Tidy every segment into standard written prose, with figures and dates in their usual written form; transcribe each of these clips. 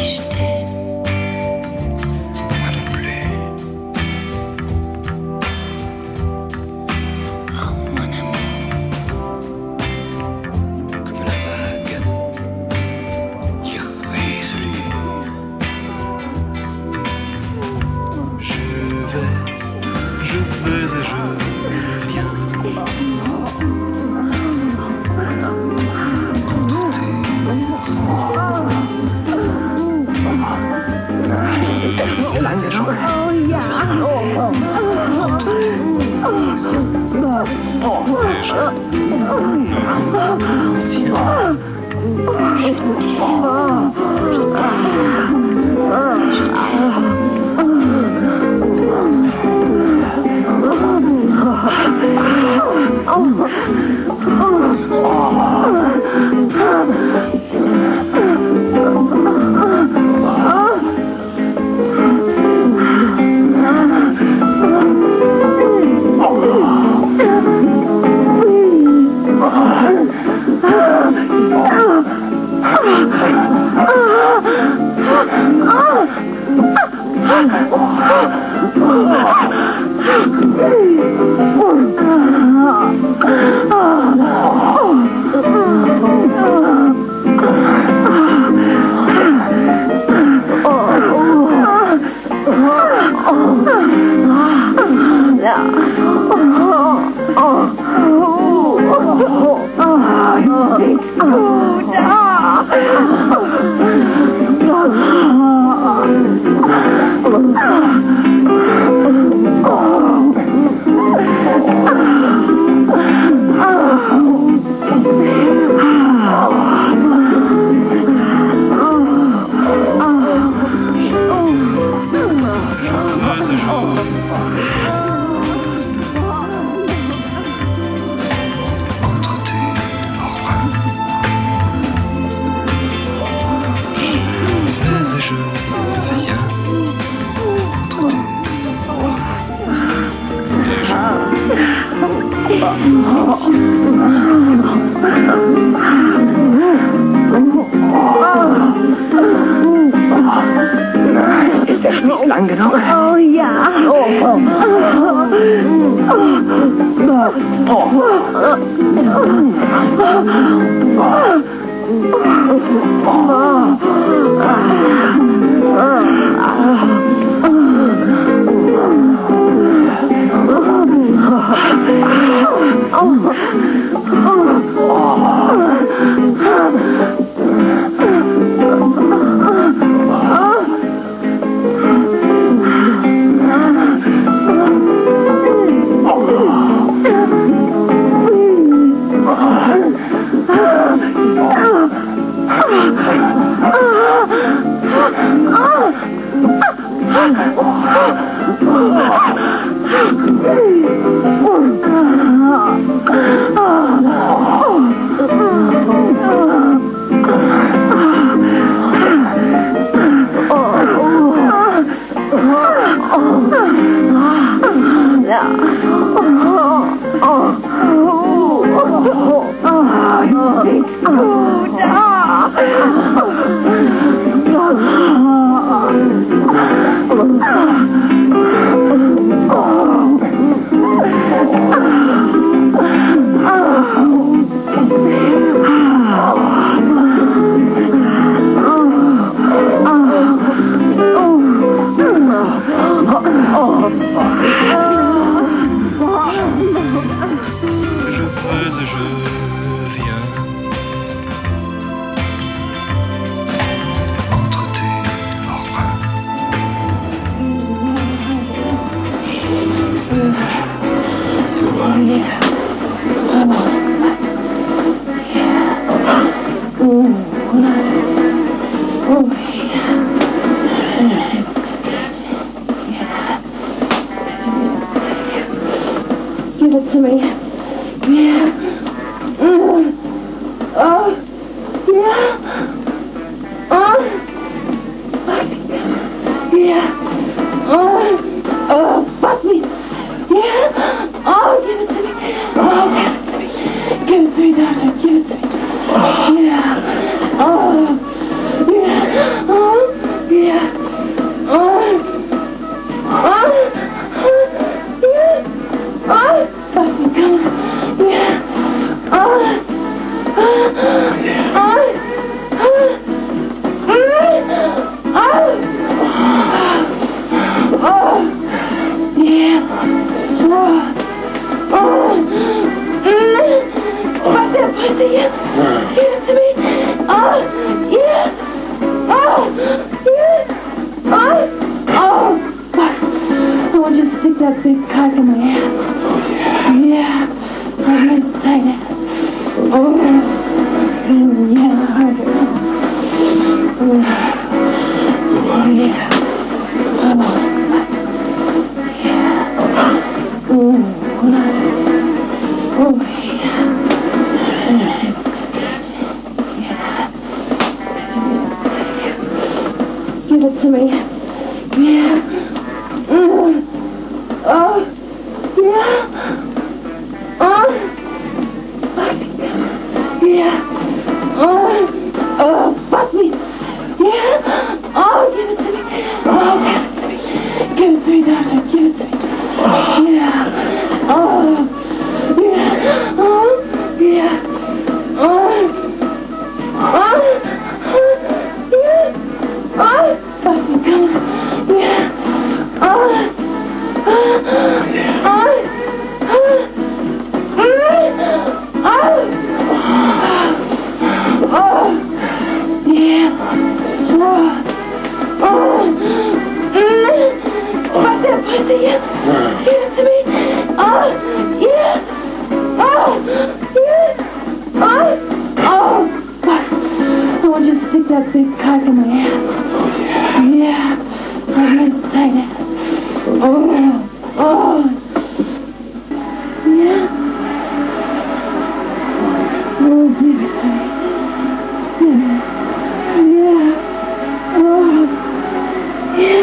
je t'aime. Moi non plus. Oh mon amour. Comme la vague irrésolue. Je vais et je viens. Entre tes rangs. Ist der Schnee lang genug? Oh ja. pussy, yeah. Give it to me. Oh, yeah. Oh, yeah. Oh, fuck. I want you to stick that big cock in my ass. Yeah. I'm going to tight it. Oh, yeah, harder. Oh, yeah. Give it to me. Yeah. Oh. Yeah. Oh. Yeah. Oh, fuck me. Yeah. Oh, give it to me. Oh, give it to me, doctor. Give it to me. Yeah. Oh. Yeah. Oh. Yeah. Oh. Oh. Yeah. Oh. Fuck me, come on. Yeah. Oh. Oh. Yeah. Fuck that pussy, yeah. Give it to me. Oh, yeah. Oh, yeah. Oh, fuck. I want you to stick that big cock in my ass. Yeah. I'm going to tight it. Oh. Yeah. Oh, give it to me. Yeah. Oh. Yeah.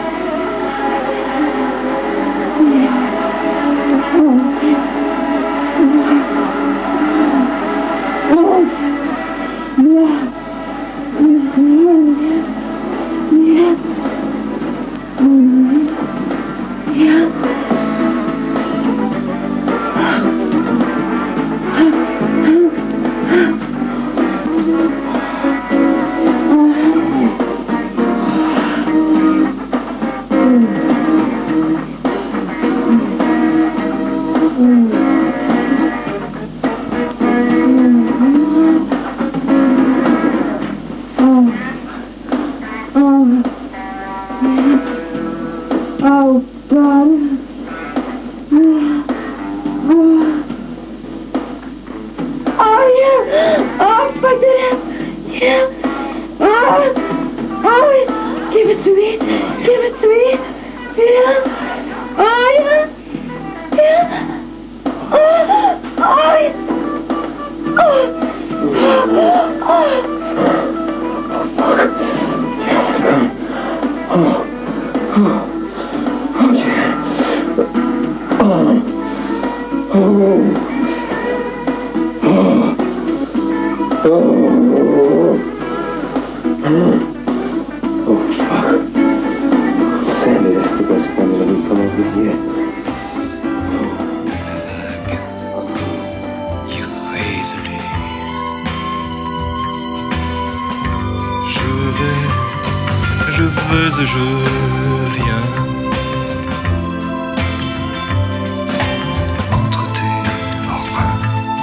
Oh, God. Oh, yeah. Oh, fuck that up. Yeah. Oh, give it to me. Give it to me. Yeah. Oh, yeah. Yeah. Oh, yeah. Sandy, that's the best formula we've come up with yet. Irrésolue. Je vais et je viens. Entre tes reins.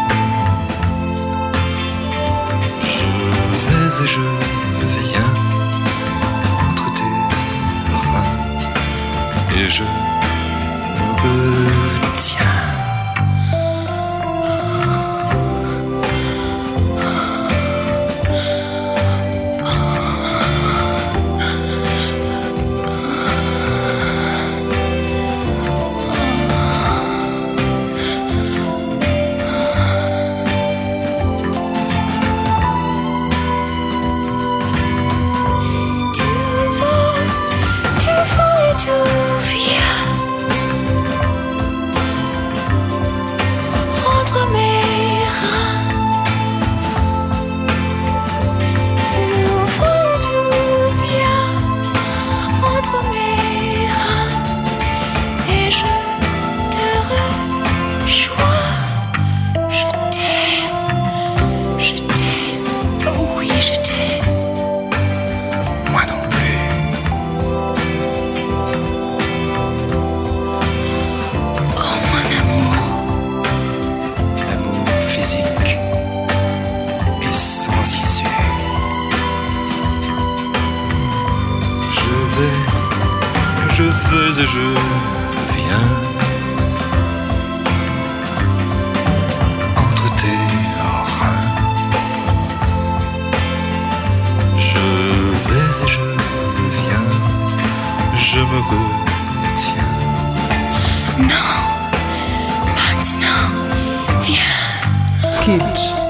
Je vais et je viens. Entre tes reins. Et je me retiens. Tu vas et tu viens. vais et je viens entre tes reins. Je vais et je viens, je me retiens. Non, maintenant, viens. Kitsch.